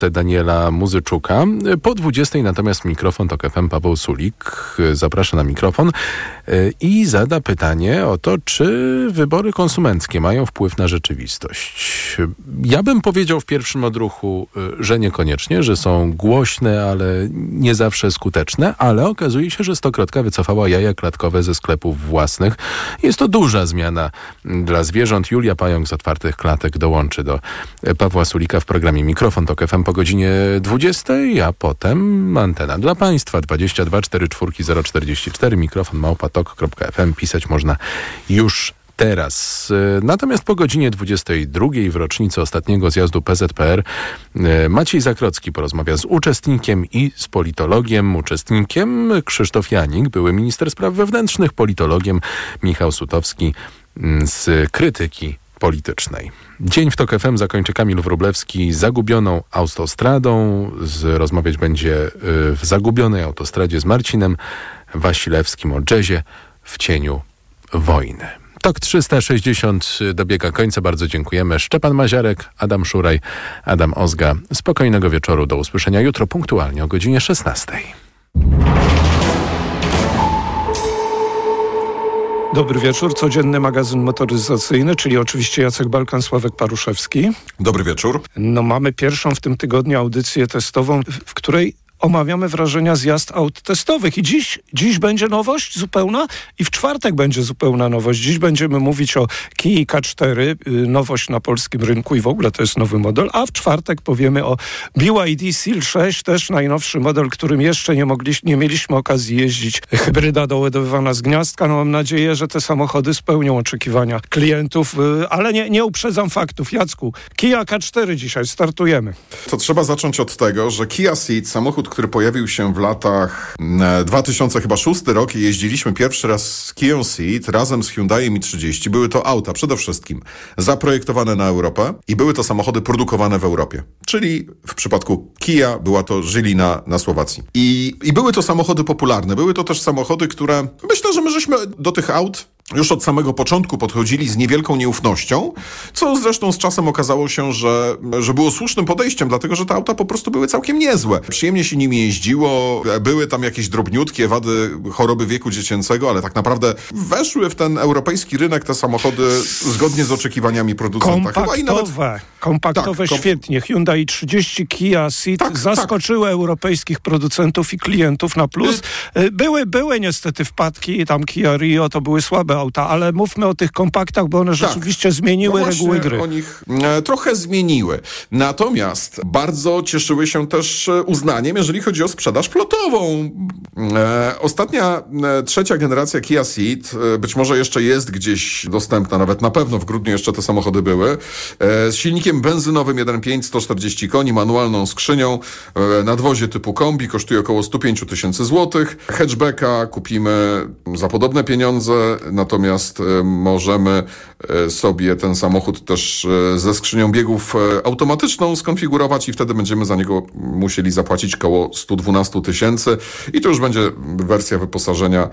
Daniela Muzyczuka. Po 20 natomiast mikrofon TOK FM Paweł Sulik zaprasza na mikrofon i zada pytanie o to, czy wybory konsumenckie mają wpływ na rzeczywistość. Ja bym powiedział w pierwszym odruchu, że niekoniecznie, że są głośne, ale nie zawsze skuteczne, ale okazuje się, że Stokrotka wycofała jaja klatkowe ze sklepów własnych. Jest to duża zmiana dla zwierząt. Julia Pająk z Otwartych Klatek dołączy do Pawła Sulika w programie Mikrofon TOK FM po godzinie 20, a potem antena dla Państwa 22 44 044, mikrofon @tok.fm. Pisać można już teraz. Natomiast po godzinie 22 w rocznicę ostatniego zjazdu PZPR Maciej Zakrocki porozmawia z uczestnikiem i z politologiem. Uczestnikiem Krzysztof Janik, były minister spraw wewnętrznych, politologiem Michał Sutowski z Krytyki Politycznej. Dzień w TOK FM zakończy Kamil Wróblewski zagubioną autostradą. Rozmawiać będzie w zagubionej autostradzie z Marcinem Wasilewskim o jazzie w cieniu wojny. TOK 360 dobiega końca. Bardzo dziękujemy. Szczepan Maziarek, Adam Szuraj, Adam Ozga. Spokojnego wieczoru. Do usłyszenia jutro punktualnie o godzinie 16. Dobry wieczór. Codzienny magazyn motoryzacyjny, czyli oczywiście Jacek Balkan, Sławek Paruszewski. Dobry wieczór. No, mamy pierwszą w tym tygodniu audycję testową, w której omawiamy wrażenia z jazd aut testowych. I dziś będzie nowość zupełna i w czwartek będzie zupełna nowość. Dziś będziemy mówić o Kii K4, nowość na polskim rynku i w ogóle to jest nowy model, a w czwartek powiemy o BYD Seal 6, też najnowszy model, którym jeszcze nie mieliśmy okazji jeździć. Hybryda doładowywana z gniazdka. No, mam nadzieję, że te samochody spełnią oczekiwania klientów, ale nie uprzedzam faktów. Jacku, Kia K4 dzisiaj, startujemy. To trzeba zacząć od tego, że Kia Ceed, samochód, który pojawił się w latach 2006 rok i jeździliśmy pierwszy raz z Kią Ceed razem z Hyundaiem i30. Były to auta przede wszystkim zaprojektowane na Europę i były to samochody produkowane w Europie. Czyli w przypadku Kia była to Żylina na Słowacji. I były to samochody popularne. Były to też samochody, które myślę, że my żeśmy do tych aut już od samego początku podchodzili z niewielką nieufnością, co zresztą z czasem okazało się, że było słusznym podejściem, dlatego że te auta po prostu były całkiem niezłe. Przyjemnie się nimi jeździło, były tam jakieś drobniutkie wady choroby wieku dziecięcego, ale tak naprawdę weszły w ten europejski rynek te samochody zgodnie z oczekiwaniami producenta. Kompaktowe, świetnie. Hyundai 30, Kia Ceed zaskoczyły europejskich producentów i klientów na plus. Były niestety wpadki, tam Kia Rio to były słabe auta, ale mówmy o tych kompaktach, bo one rzeczywiście zmieniły reguły gry. O nich trochę zmieniły. Natomiast bardzo cieszyły się też uznaniem, jeżeli chodzi o sprzedaż flotową. Ostatnia, trzecia generacja Kia Ceed, być może jeszcze jest gdzieś dostępna, nawet na pewno w grudniu jeszcze te samochody były, z silnikiem benzynowym 1.5, 140 koni, manualną skrzynią, nadwozie typu kombi, kosztuje około 105 000 złotych. Hatchbacka kupimy za podobne pieniądze, natomiast możemy sobie ten samochód też ze skrzynią biegów automatyczną skonfigurować i wtedy będziemy za niego musieli zapłacić około 112 000 i to już będzie wersja wyposażenia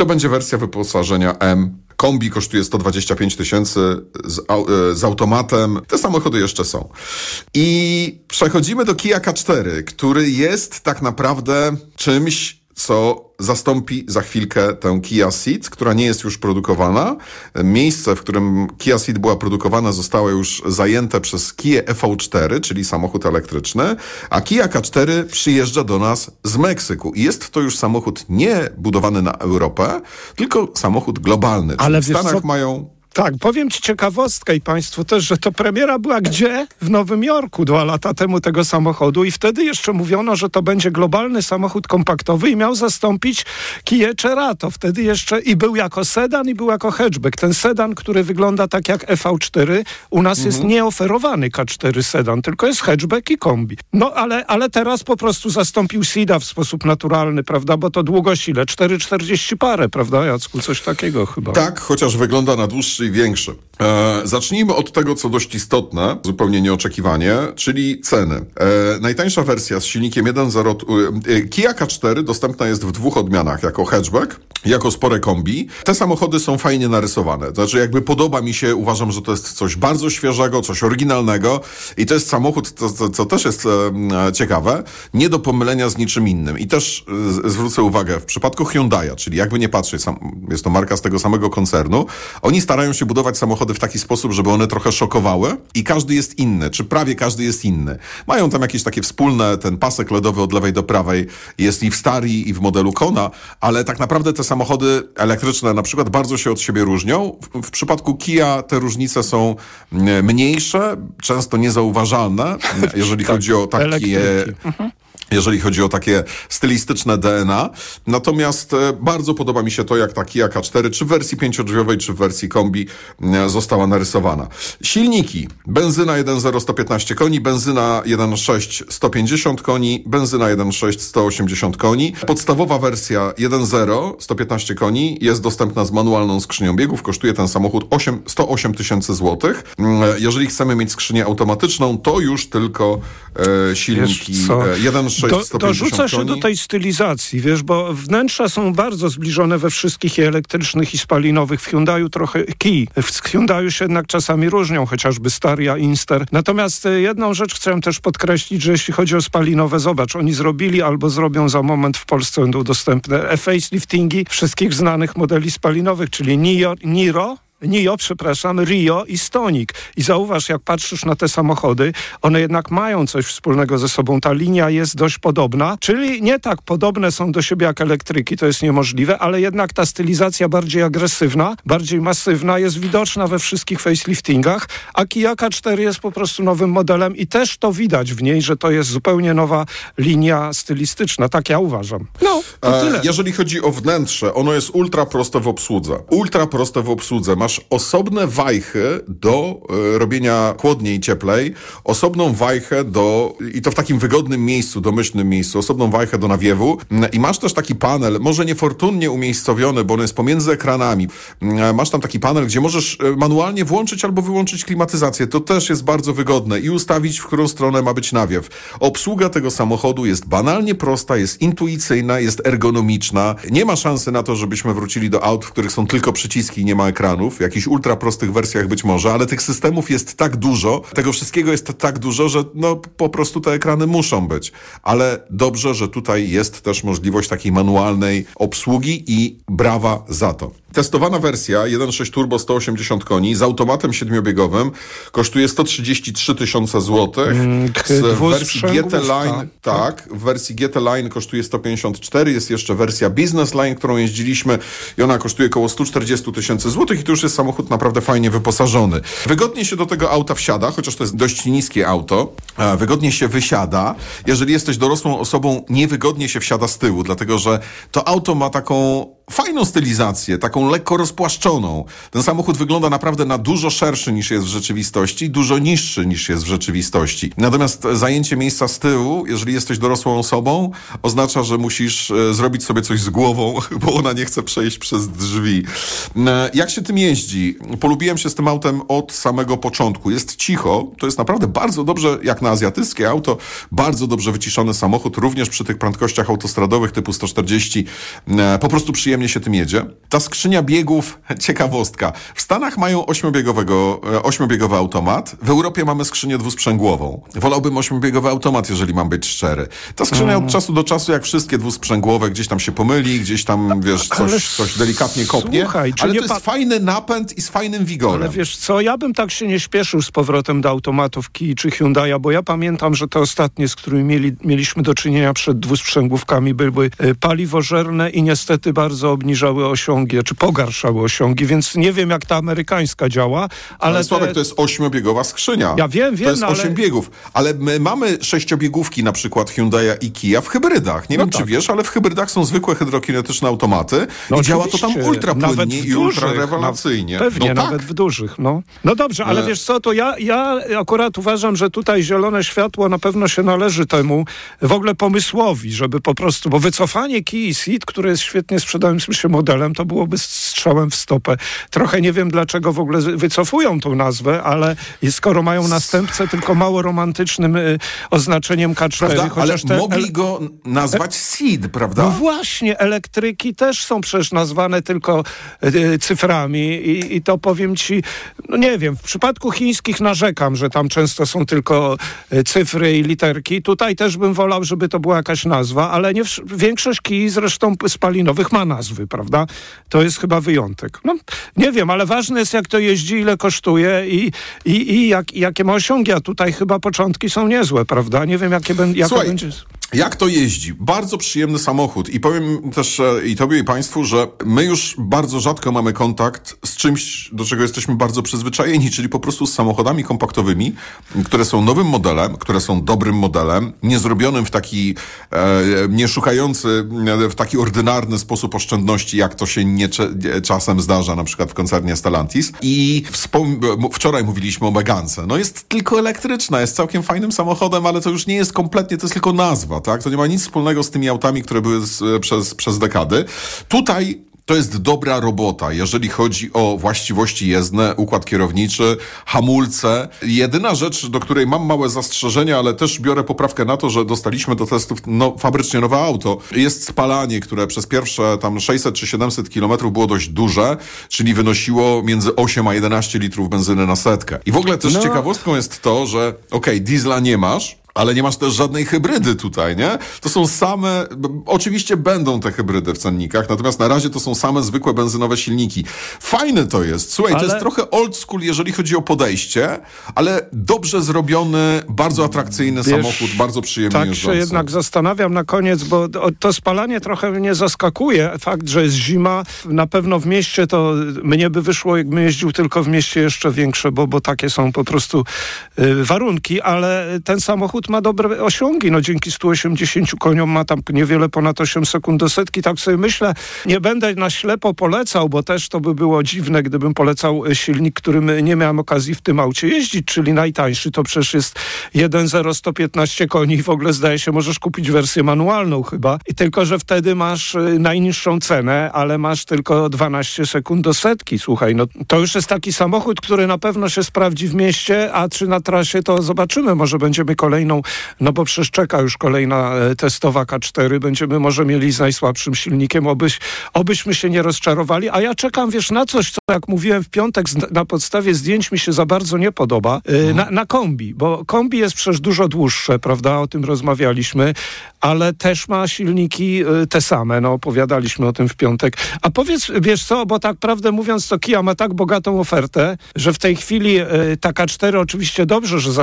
M. Kombi kosztuje 125 000 z automatem. Te samochody jeszcze są. I przechodzimy do Kia K4, który jest tak naprawdę czymś, co zastąpi za chwilkę tę Kia Ceed, która nie jest już produkowana. Miejsce, w którym Kia Ceed była produkowana, zostało już zajęte przez Kia EV4, czyli samochód elektryczny, a Kia K4 przyjeżdża do nas z Meksyku. I jest to już samochód nie budowany na Europę, tylko samochód globalny. Ale w Stanach mają... Tak, powiem ci ciekawostkę i państwu też, że to premiera była gdzie? W Nowym Jorku 2 lata temu tego samochodu i wtedy jeszcze mówiono, że to będzie globalny samochód kompaktowy i miał zastąpić Kię Cerato. Wtedy jeszcze i był jako sedan i był jako hatchback. Ten sedan, który wygląda tak jak EV4, u nas jest nieoferowany K4 sedan, tylko jest hatchback i kombi. No ale teraz po prostu zastąpił Ceeda w sposób naturalny, prawda? Bo to długość ile? 4,40 parę, prawda Jacku? Coś takiego chyba. Tak, chociaż wygląda na dłuższy i większy. Zacznijmy od tego, co dość istotne, zupełnie nieoczekiwanie, czyli ceny. Najtańsza wersja z silnikiem 1.0 Kia K4 dostępna jest w 2 odmianach, jako hatchback, jako spore kombi. Te samochody są fajnie narysowane. Znaczy jakby podoba mi się, uważam, że to jest coś bardzo świeżego, coś oryginalnego i to jest samochód, co też jest ciekawe, nie do pomylenia z niczym innym. I też zwrócę uwagę, w przypadku Hyundai'a, czyli jakby nie patrzeć, jest to marka z tego samego koncernu, oni starają się budować samochody w taki sposób, żeby one trochę szokowały i każdy jest inny, czy prawie każdy jest inny. Mają tam jakieś takie wspólne, ten pasek LEDowy od lewej do prawej jest i w Starii, i w modelu Kona, ale tak naprawdę te samochody elektryczne na przykład bardzo się od siebie różnią. W przypadku Kia te różnice są mniejsze, często niezauważalne, jeżeli chodzi o takie... Jeżeli chodzi o takie stylistyczne DNA. Natomiast bardzo podoba mi się to, jak ta Kia K4, czy w wersji 5-drzwiowej, czy w wersji kombi została narysowana. Silniki. Benzyna 1.0 115 koni, benzyna 1.6 150 koni, benzyna 1.6 180 koni. Podstawowa wersja 1.0 115 koni jest dostępna z manualną skrzynią biegów. Kosztuje ten samochód 108 000 złotych. Jeżeli chcemy mieć skrzynię automatyczną, to już tylko silniki 1.6 Dorzucę się do tej stylizacji, wiesz, bo wnętrza są bardzo zbliżone we wszystkich i elektrycznych, i spalinowych. W Hyundaiu trochę w Hyundaiu się jednak czasami różnią, chociażby Staria, Inster. Natomiast jedną rzecz chciałem też podkreślić, że jeśli chodzi o spalinowe, zobacz, oni zrobili albo zrobią za moment, w Polsce będą dostępne faceliftingi wszystkich znanych modeli spalinowych, czyli Rio i Stonic. I zauważ, jak patrzysz na te samochody, one jednak mają coś wspólnego ze sobą. Ta linia jest dość podobna, czyli nie tak podobne są do siebie jak elektryki, to jest niemożliwe, ale jednak ta stylizacja bardziej agresywna, bardziej masywna jest widoczna we wszystkich faceliftingach, a Kia K4 jest po prostu nowym modelem i też to widać w niej, że to jest zupełnie nowa linia stylistyczna. Tak ja uważam. No, to tyle. Jeżeli chodzi o wnętrze, ono jest ultra proste w obsłudze. Masz osobne wajchy do robienia chłodniej, cieplej, osobną wajchę i to w takim wygodnym miejscu, domyślnym miejscu, osobną wajchę do nawiewu i masz też taki panel, może niefortunnie umiejscowiony, bo on jest pomiędzy ekranami. Masz tam taki panel, gdzie możesz manualnie włączyć albo wyłączyć klimatyzację. To też jest bardzo wygodne i ustawić, w którą stronę ma być nawiew. Obsługa tego samochodu jest banalnie prosta, jest intuicyjna, jest ergonomiczna. Nie ma szansy na to, żebyśmy wrócili do aut, w których są tylko przyciski i nie ma ekranów. W jakichś ultra prostych wersjach być może, ale tych systemów jest tak dużo, tego wszystkiego jest tak dużo, że po prostu te ekrany muszą być. Ale dobrze, że tutaj jest też możliwość takiej manualnej obsługi i brawa za to. Testowana wersja 1.6 turbo 180 koni z automatem 7-biegowym kosztuje 133 000 złotych. W wersji GT Line, w wersji GT Line kosztuje 154, jest jeszcze wersja Business Line, którą jeździliśmy i ona kosztuje około 140 000 złotych i to już jest samochód naprawdę fajnie wyposażony. Wygodnie się do tego auta wsiada, chociaż to jest dość niskie auto. Wygodnie się wysiada. Jeżeli jesteś dorosłą osobą, niewygodnie się wsiada z tyłu, dlatego że to auto ma taką fajną stylizację, taką lekko rozpłaszczoną. Ten samochód wygląda naprawdę na dużo szerszy niż jest w rzeczywistości, dużo niższy niż jest w rzeczywistości. Natomiast zajęcie miejsca z tyłu, jeżeli jesteś dorosłą osobą, oznacza, że musisz zrobić sobie coś z głową, bo ona nie chce przejść przez drzwi. Jak się tym jeździ? Polubiłem się z tym autem od samego początku. Jest cicho, to jest naprawdę bardzo dobrze, jak na azjatyckie auto, bardzo dobrze wyciszony samochód, również przy tych prędkościach autostradowych typu 140. Po prostu przyjemnie się tym jedzie. Ta skrzynia biegów, ciekawostka. W Stanach mają 8-biegowy automat. W Europie mamy skrzynię dwusprzęgłową. Wolałbym 8-biegowy automat, jeżeli mam być szczery. Ta skrzynia od czasu do czasu, jak wszystkie dwusprzęgłowe, gdzieś tam się pomyli, gdzieś tam, wiesz, coś delikatnie kopnie. Słuchaj, ale to jest fajny napęd i z fajnym wigorem. Ale wiesz co, ja bym tak się nie śpieszył z powrotem do automatów Kii czy Hyundai'a, bo ja pamiętam, że te ostatnie, z którymi mieliśmy do czynienia przed dwusprzęgłówkami, były paliwożerne i niestety bardzo obniżały osiągi, czy pogarszały osiągi, więc nie wiem, jak ta amerykańska działa, ale Sławek, to jest 8-biegowa skrzynia. Ja wiem, to jest 8 biegów, ale my mamy 6-biegówki, na przykład Hyundai'a i Kia w hybrydach. Nie wiem, czy wiesz, ale w hybrydach są zwykłe hydrokinetyczne automaty i działa to tam ultra płynnie i ultra rewelacyjnie. Pewnie, nawet w dużych. No dobrze, ale wiesz co, to ja akurat uważam, że tutaj zielone światło na pewno się należy temu w ogóle pomysłowi, żeby po prostu, bo wycofanie Kii Ceed, które jest świetnie sprzedane zbliżającym się modelem, to byłoby strzałem w stopę. Trochę nie wiem, dlaczego w ogóle wycofują tą nazwę, ale skoro mają następcę tylko mało romantycznym oznaczeniem K4. Prawda? Ale mogli go nazwać Ceed, prawda? No właśnie, elektryki też są przecież nazwane tylko cyframi i to powiem ci, no nie wiem, w przypadku chińskich narzekam, że tam często są tylko cyfry i literki. Tutaj też bym wolał, żeby to była jakaś nazwa, ale nie większość kij zresztą spalinowych ma nazwy, prawda? To jest chyba wyjątek. No, nie wiem, ale ważne jest, jak to jeździ, ile kosztuje i jakie ma osiągi, a tutaj chyba początki są niezłe, prawda? Nie wiem, jakie będzie... Jak to jeździ? Bardzo przyjemny samochód i powiem też i tobie i państwu, że my już bardzo rzadko mamy kontakt z czymś, do czego jesteśmy bardzo przyzwyczajeni, czyli po prostu z samochodami kompaktowymi, które są nowym modelem, które są dobrym modelem, nie zrobionym w taki, nie szukający w taki ordynarny sposób oszczędności, jak to się czasem zdarza, na przykład w koncernie Stellantis. I wczoraj mówiliśmy o Megance. No jest tylko elektryczna, jest całkiem fajnym samochodem, ale to już nie jest kompletnie, to jest tylko nazwa. Tak? To nie ma nic wspólnego z tymi autami, które były przez dekady. Tutaj to jest dobra robota, jeżeli chodzi o właściwości jezdne, układ kierowniczy, hamulce. Jedyna rzecz, do której mam małe zastrzeżenia, ale też biorę poprawkę na to, że dostaliśmy do testów fabrycznie nowe auto. Jest spalanie, które przez pierwsze tam 600 czy 700 kilometrów było dość duże, czyli wynosiło między 8 a 11 litrów benzyny na setkę. I w ogóle też ciekawostką jest to, że diesla nie masz, ale nie masz też żadnej hybrydy tutaj, nie? To są same, oczywiście będą te hybrydy w cennikach, natomiast na razie to są same zwykłe benzynowe silniki. Fajne to jest. Słuchaj, to jest trochę old school, jeżeli chodzi o podejście, ale dobrze zrobiony, bardzo atrakcyjny samochód, bardzo przyjemnie jeżdżący. Tak się jednak zastanawiam na koniec, bo to spalanie trochę mnie zaskakuje. Fakt, że jest zima, na pewno w mieście to mnie by wyszło, jakbym jeździł tylko w mieście jeszcze większe, bo takie są po prostu warunki, ale ten samochód ma dobre osiągi. No dzięki 180 koniom ma tam niewiele ponad 8 sekund do setki. Tak sobie myślę, nie będę na ślepo polecał, bo też to by było dziwne, gdybym polecał silnik, którym nie miałem okazji w tym aucie jeździć, czyli najtańszy. To przecież jest 1.0 115 koni i w ogóle zdaje się, możesz kupić wersję manualną chyba. I tylko, że wtedy masz najniższą cenę, ale masz tylko 12 sekund do setki. Słuchaj, no to już jest taki samochód, który na pewno się sprawdzi w mieście, a czy na trasie to zobaczymy. Może będziemy kolejną, no bo przecież czeka już kolejna testowa K4. Będziemy może mieli z najsłabszym silnikiem, obyśmy się nie rozczarowali. A ja czekam, wiesz, na coś, co jak mówiłem w piątek na podstawie zdjęć mi się za bardzo nie podoba. Na kombi, bo kombi jest przecież dużo dłuższe, prawda? O tym rozmawialiśmy, ale też ma silniki te same. No opowiadaliśmy o tym w piątek. A powiedz, wiesz co, bo tak prawdę mówiąc, to Kia ma tak bogatą ofertę, że w tej chwili ta K4 oczywiście dobrze, że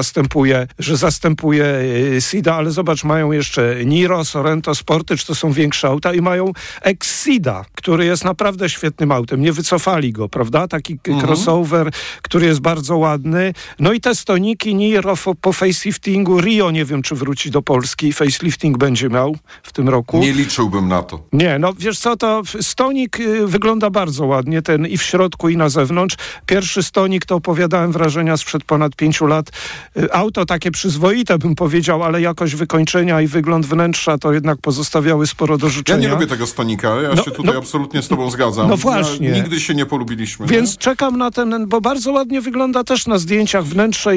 zastępuje Ceeda, ale zobacz, mają jeszcze Niro, Sorento, Sportage, to są większe auta i mają Exceeda, który jest naprawdę świetnym autem. Nie wycofali go, prawda? Taki crossover, który jest bardzo ładny. No i te stoniki Niro po faceliftingu, Rio nie wiem, czy wróci do Polski. Facelifting będzie miał w tym roku. Nie liczyłbym na to. Nie, no wiesz co, to stonik wygląda bardzo ładnie, ten i w środku, i na zewnątrz. Pierwszy stonik to opowiadałem wrażenia sprzed ponad 5 lat. Auto takie przyzwoite, bym powiedział, ale jakość wykończenia i wygląd wnętrza to jednak pozostawiały sporo do życzenia. Ja nie lubię tego stonika, ja się tutaj absolutnie z tobą zgadzam. No właśnie. Nigdy się nie polubiliśmy. Więc czekam na ten, bo bardzo ładnie wygląda też na zdjęciach wnętrze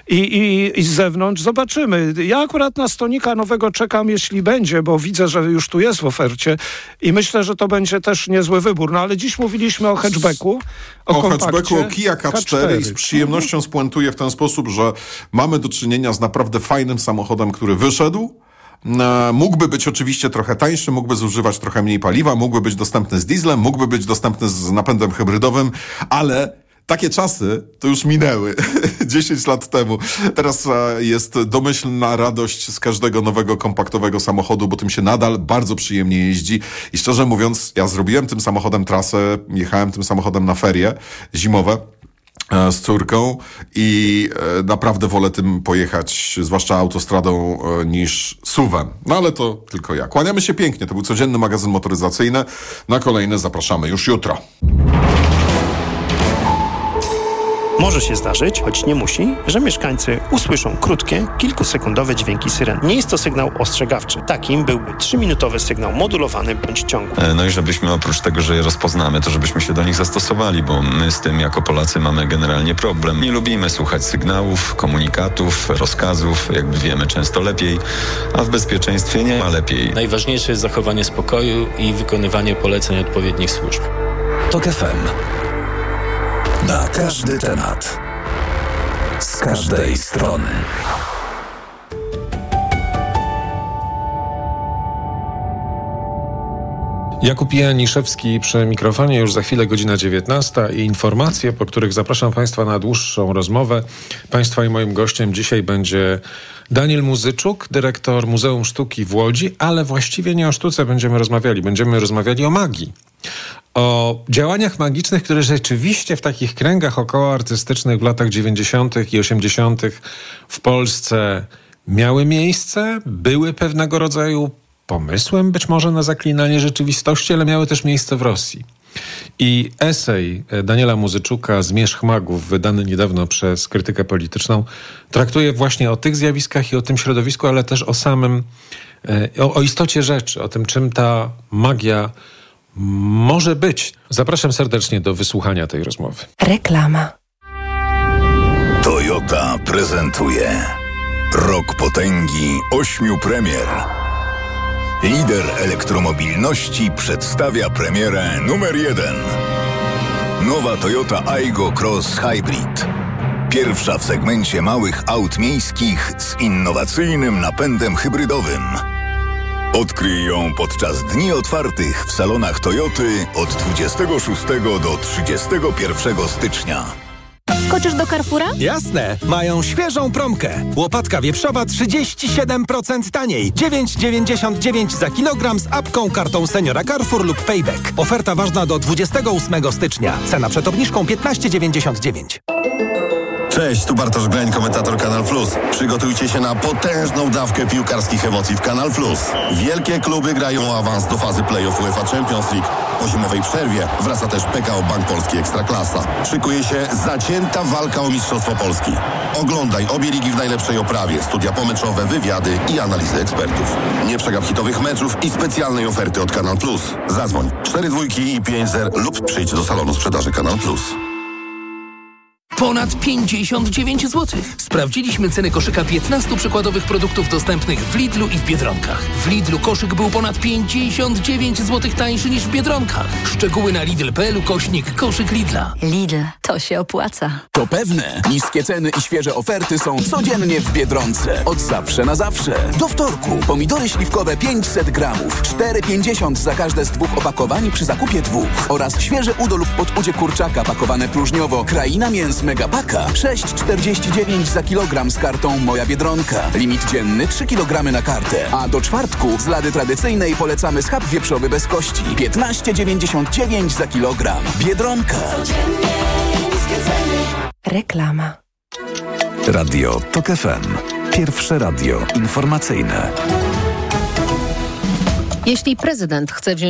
i z zewnątrz. Zobaczymy. Ja akurat na stonika nowego czekam, jeśli będzie, bo widzę, że już tu jest w ofercie i myślę, że to będzie też niezły wybór. No ale dziś mówiliśmy o hatchbacku. O hatchbacku, o Kia K4 i z przyjemnością spuentuję w ten sposób, że mamy do czynienia z naprawdę fajnym samochodem, który wyszedł. Mógłby być oczywiście trochę tańszy, mógłby zużywać trochę mniej paliwa, mógłby być dostępny z dieslem, mógłby być dostępny z napędem hybrydowym, ale takie czasy to już minęły 10 lat temu. Teraz jest domyślna radość z każdego nowego kompaktowego samochodu, bo tym się nadal bardzo przyjemnie jeździ. I szczerze mówiąc, ja zrobiłem tym samochodem trasę, jechałem tym samochodem na ferie zimowe z córką i naprawdę wolę tym pojechać, zwłaszcza autostradą, niż SUV-em. No ale to tylko ja. Kłaniamy się pięknie. To był codzienny magazyn motoryzacyjny. Na kolejny zapraszamy już jutro. Może się zdarzyć, choć nie musi, że mieszkańcy usłyszą krótkie, kilkusekundowe dźwięki syren. Nie jest to sygnał ostrzegawczy. Takim byłby 3-minutowy sygnał modulowany bądź ciągły. No i żebyśmy oprócz tego, że je rozpoznamy, to żebyśmy się do nich zastosowali, bo my z tym jako Polacy mamy generalnie problem. Nie lubimy słuchać sygnałów, komunikatów, rozkazów, jakby wiemy często lepiej, a w bezpieczeństwie nie ma lepiej. Najważniejsze jest zachowanie spokoju i wykonywanie poleceń odpowiednich służb. TOK FM. Na każdy temat. Z każdej strony. Jakub Janiszewski przy mikrofonie, już za chwilę godzina 19 i informacje, po których zapraszam Państwa na dłuższą rozmowę. Państwa i moim gościem dzisiaj będzie Daniel Muzyczuk, dyrektor Muzeum Sztuki w Łodzi, ale właściwie nie o sztuce będziemy rozmawiali o magii. O działaniach magicznych, które rzeczywiście w takich kręgach okołoartystycznych w latach 90. i 80. w Polsce miały miejsce, były pewnego rodzaju pomysłem być może na zaklinanie rzeczywistości, ale miały też miejsce w Rosji. I esej Daniela Muzyczuka Zmierzch magów, wydany niedawno przez Krytykę Polityczną, traktuje właśnie o tych zjawiskach i o tym środowisku, ale też o samym, o istocie rzeczy, o tym, czym ta magia może być. Zapraszam serdecznie do wysłuchania tej rozmowy. Reklama. Toyota prezentuje Rok potęgi 8 premier. Lider elektromobilności przedstawia premierę numer 1. Nowa Toyota Aygo Cross Hybrid. Pierwsza w segmencie małych aut miejskich z innowacyjnym napędem hybrydowym. Odkryj ją podczas dni otwartych w salonach Toyoty od 26 do 31 stycznia. Skoczysz do Carrefoura? Jasne, mają świeżą promkę. Łopatka wieprzowa 37% taniej. 9,99 za kilogram z apką, kartą Seniora Carrefour lub Payback. Oferta ważna do 28 stycznia. Cena przed obniżką 15,99. Cześć, tu Bartosz Grań, komentator Kanal Plus. Przygotujcie się na potężną dawkę piłkarskich emocji w Kanal Plus. Wielkie kluby grają o awans do fazy play-off UEFA Champions League. Po zimowej przerwie wraca też PKO Bank Polski Ekstraklasa. Szykuje się zacięta walka o Mistrzostwo Polski. Oglądaj obie ligi w najlepszej oprawie, studia pomeczowe, wywiady i analizy ekspertów. Nie przegap hitowych meczów i specjalnej oferty od Kanal Plus. Zadzwoń 42 i 50 lub przyjdź do salonu sprzedaży Kanal Plus. Ponad 59 zł. Sprawdziliśmy ceny koszyka 15 przykładowych produktów dostępnych w Lidlu i w Biedronkach. W Lidlu koszyk był ponad 59 zł tańszy niż w Biedronkach. Szczegóły na lidl.pl/koszyk Lidla. Lidl, to się opłaca. To pewne. Niskie ceny i świeże oferty są codziennie w Biedronce. Od zawsze na zawsze. Do wtorku. Pomidory śliwkowe 500 gramów. 4,50 za każde z 2 opakowań przy zakupie 2. Oraz świeże udo lub podudzie kurczaka pakowane próżniowo. Kraina mięs Megapaka 6,49 za kilogram z kartą Moja Biedronka. Limit dzienny 3 kg na kartę. A do czwartku z lady tradycyjnej polecamy schab wieprzowy bez kości. 15,99 za kilogram. Biedronka. Reklama. Radio TOK FM. Pierwsze radio informacyjne. Jeśli prezydent chce wziąć